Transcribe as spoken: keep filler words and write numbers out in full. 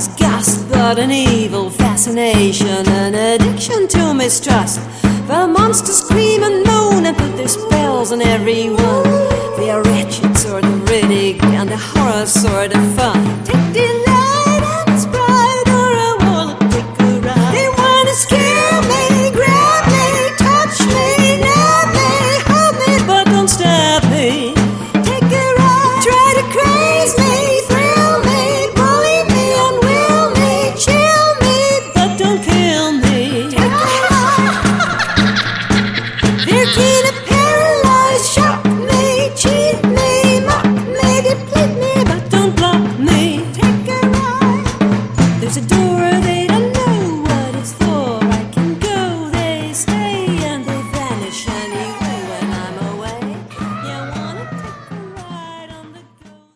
disgust, but an evil fascination, an addiction to mistrust. The monsters scream and moan and put their spells on everyone. They are wretched sort of riddick and a horror sort of fun. Take the